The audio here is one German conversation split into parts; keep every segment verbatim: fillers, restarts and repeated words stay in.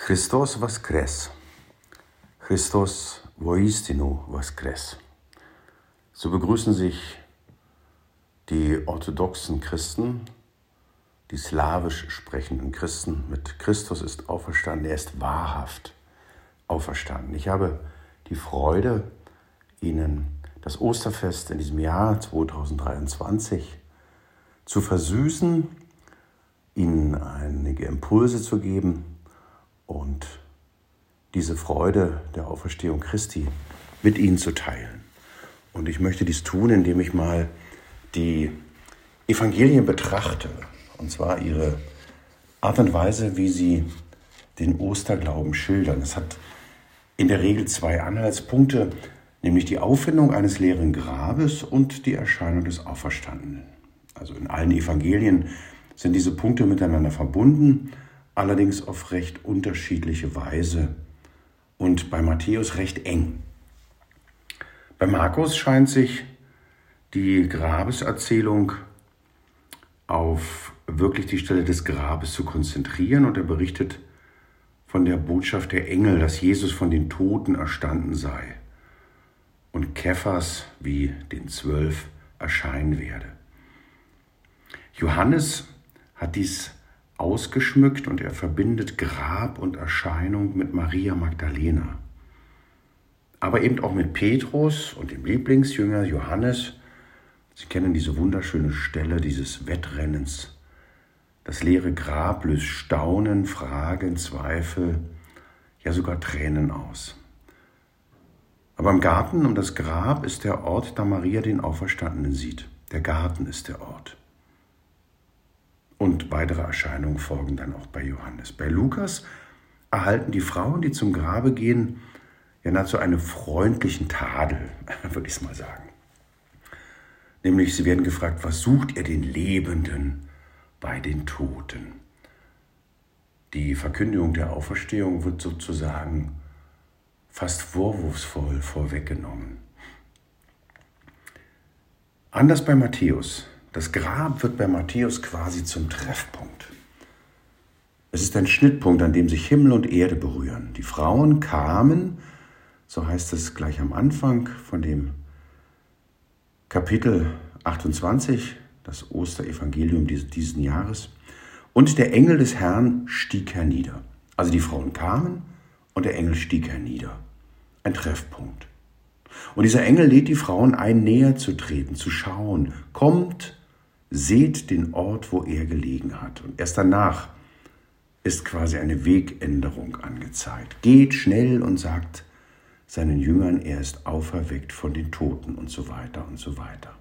Χριστός Воскрес. Christus voistinu Voskres. So begrüßen sich die orthodoxen Christen, die slawisch sprechenden Christen mit Christus ist auferstanden, er ist wahrhaft auferstanden. Ich habe die Freude, Ihnen das Osterfest in diesem Jahr zweitausenddreiundzwanzig zu versüßen, Ihnen einige Impulse zu geben und diese Freude der Auferstehung Christi mit Ihnen zu teilen. Und ich möchte dies tun, indem ich mal die Evangelien betrachte, und zwar ihre Art und Weise, wie sie den Osterglauben schildern. Es hat in der Regel zwei Anhaltspunkte, nämlich die Auffindung eines leeren Grabes und die Erscheinung des Auferstandenen. Also in allen Evangelien sind diese Punkte miteinander verbunden, allerdings auf recht unterschiedliche Weise und bei Matthäus recht eng. Bei Markus scheint sich die Grabeserzählung auf wirklich die Stelle des Grabes zu konzentrieren und er berichtet von der Botschaft der Engel, dass Jesus von den Toten erstanden sei und Kephas wie den Zwölf erscheinen werde. Johannes hat dies ausgeschmückt und er verbindet Grab und Erscheinung mit Maria Magdalena. Aber eben auch mit Petrus und dem Lieblingsjünger Johannes. Sie kennen diese wunderschöne Stelle dieses Wettrennens. Das leere Grab löst Staunen, Fragen, Zweifel, ja sogar Tränen aus. Aber im Garten um das Grab ist der Ort, da Maria den Auferstandenen sieht. Der Garten ist der Ort. Und weitere Erscheinungen folgen dann auch bei Johannes. Bei Lukas erhalten die Frauen, die zum Grabe gehen, ja nahezu einen freundlichen Tadel, würde ich es mal sagen. Nämlich, sie werden gefragt, was sucht ihr den Lebenden bei den Toten? Die Verkündigung der Auferstehung wird sozusagen fast vorwurfsvoll vorweggenommen. Anders bei Matthäus. Das Grab wird bei Matthäus quasi zum Treffpunkt. Es ist ein Schnittpunkt, an dem sich Himmel und Erde berühren. Die Frauen kamen, so heißt es gleich am Anfang von dem Kapitel achtundzwanzig, das Osterevangelium dieses Jahres, und der Engel des Herrn stieg hernieder. Also die Frauen kamen und der Engel stieg hernieder. Ein Treffpunkt. Und dieser Engel lädt die Frauen ein, näher zu treten, zu schauen. Kommt, seht den Ort, wo er gelegen hat. Und erst danach ist quasi eine Wegänderung angezeigt. Geht schnell und sagt seinen Jüngern, er ist auferweckt von den Toten und so weiter und so weiter.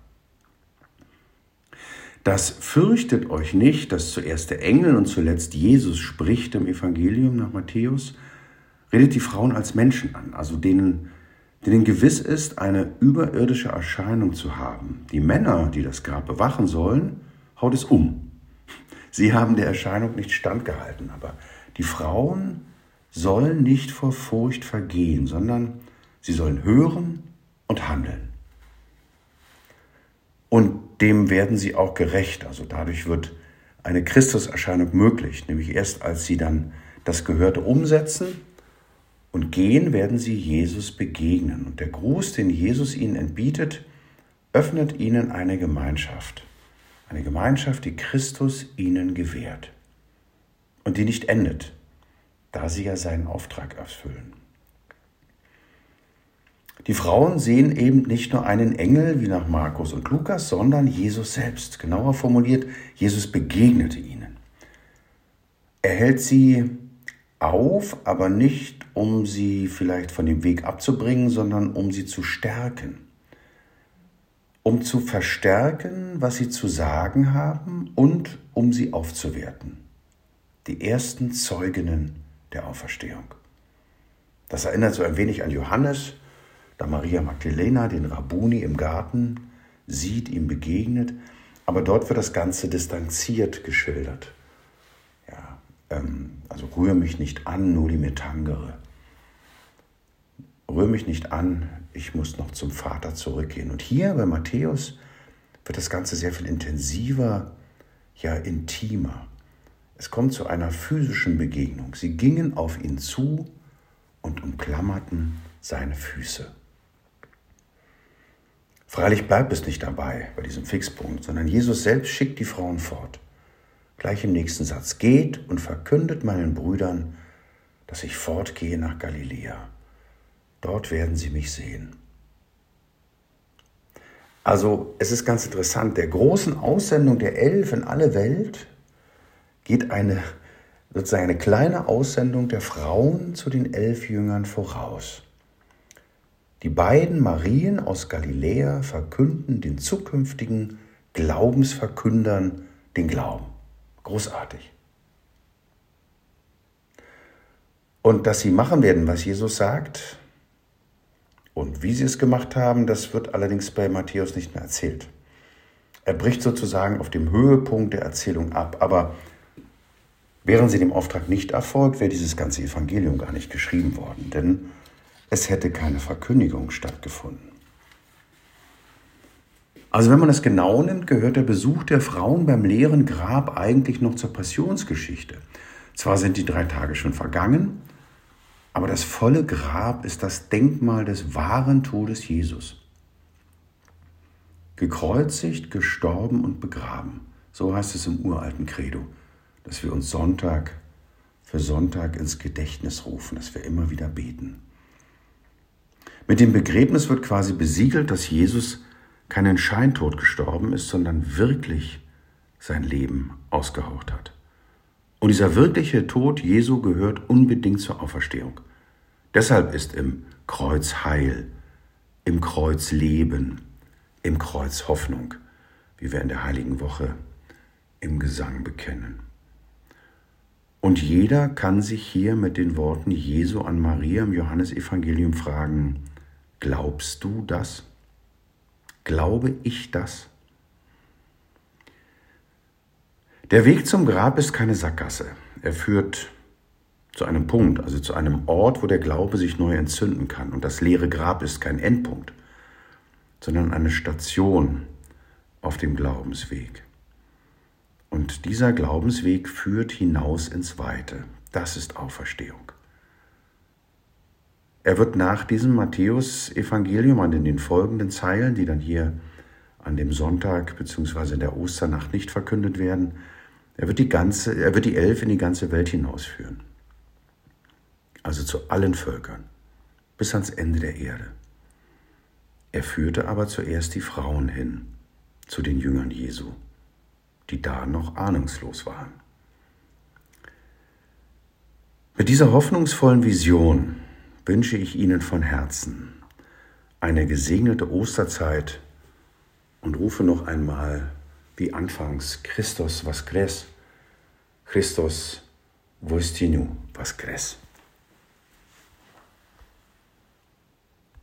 Das fürchtet euch nicht, dass zuerst der Engel und zuletzt Jesus spricht im Evangelium nach Matthäus, redet die Frauen als Menschen an, also denen, denen gewiss ist, eine überirdische Erscheinung zu haben. Die Männer, die das Grab bewachen sollen, haut es um. Sie haben der Erscheinung nicht standgehalten, aber die Frauen sollen nicht vor Furcht vergehen, sondern sie sollen hören und handeln. Und dem werden sie auch gerecht. Also dadurch wird eine Christuserscheinung möglich, nämlich erst als sie dann das Gehörte umsetzen und gehen, werden sie Jesus begegnen. Und der Gruß, den Jesus ihnen entbietet, öffnet ihnen eine Gemeinschaft. Eine Gemeinschaft, die Christus ihnen gewährt und die nicht endet, da sie ja seinen Auftrag erfüllen. Die Frauen sehen eben nicht nur einen Engel wie nach Markus und Lukas, sondern Jesus selbst. Genauer formuliert, Jesus begegnete ihnen. Er hält sie auf, aber nicht, um sie vielleicht von dem Weg abzubringen, sondern um sie zu stärken. Um zu verstärken, was sie zu sagen haben und um sie aufzuwerten. Die ersten Zeuginnen der Auferstehung. Das erinnert so ein wenig an Johannes, da Maria Magdalena den Rabbuni im Garten sieht, ihm begegnet, aber dort wird das Ganze distanziert geschildert. Ja, ähm, also rühr mich nicht an, noli me tangere. Rühr mich nicht an, ich muss noch zum Vater zurückgehen. Und hier bei Matthäus wird das Ganze sehr viel intensiver, ja intimer. Es kommt zu einer physischen Begegnung. Sie gingen auf ihn zu und umklammerten seine Füße. Freilich bleibt es nicht dabei, bei diesem Fixpunkt, sondern Jesus selbst schickt die Frauen fort. Gleich im nächsten Satz: Geht und verkündet meinen Brüdern, dass ich fortgehe nach Galiläa. Dort werden sie mich sehen. Also es ist ganz interessant, der großen Aussendung der Elf in alle Welt geht eine, sozusagen eine kleine Aussendung der Frauen zu den elf Jüngern voraus. Die beiden Marien aus Galiläa verkünden den zukünftigen Glaubensverkündern den Glauben. Großartig. Und dass sie machen werden, was Jesus sagt, und wie sie es gemacht haben, das wird allerdings bei Matthäus nicht mehr erzählt. Er bricht sozusagen auf dem Höhepunkt der Erzählung ab, aber wären sie dem Auftrag nicht erfolgt, wäre dieses ganze Evangelium gar nicht geschrieben worden, denn es hätte keine Verkündigung stattgefunden. Also wenn man das genau nimmt, gehört der Besuch der Frauen beim leeren Grab eigentlich noch zur Passionsgeschichte. Zwar sind die drei Tage schon vergangen, aber das volle Grab ist das Denkmal des wahren Todes Jesus. Gekreuzigt, gestorben und begraben. So heißt es im uralten Credo, dass wir uns Sonntag für Sonntag ins Gedächtnis rufen, dass wir immer wieder beten. Mit dem Begräbnis wird quasi besiegelt, dass Jesus keinen Scheintod gestorben ist, sondern wirklich sein Leben ausgehaucht hat. Und dieser wirkliche Tod Jesu gehört unbedingt zur Auferstehung. Deshalb ist im Kreuz Heil, im Kreuz Leben, im Kreuz Hoffnung, wie wir in der Heiligen Woche im Gesang bekennen. Und jeder kann sich hier mit den Worten Jesu an Maria im Johannesevangelium fragen: Glaubst du das? Glaube ich das? Der Weg zum Grab ist keine Sackgasse. Er führt zu einem Punkt, also zu einem Ort, wo der Glaube sich neu entzünden kann. Und das leere Grab ist kein Endpunkt, sondern eine Station auf dem Glaubensweg. Und dieser Glaubensweg führt hinaus ins Weite. Das ist Auferstehung. Er wird nach diesem Matthäus-Evangelium und in den folgenden Zeilen, die dann hier an dem Sonntag bzw. in der Osternacht nicht verkündet werden, er wird die ganze, er wird die Elf in die ganze Welt hinausführen. Also zu allen Völkern, bis ans Ende der Erde. Er führte aber zuerst die Frauen hin, zu den Jüngern Jesu, die da noch ahnungslos waren. Mit dieser hoffnungsvollen Vision wünsche ich Ihnen von Herzen eine gesegnete Osterzeit und rufe noch einmal wie anfangs: Christos voskres, Christos voistinu voskres.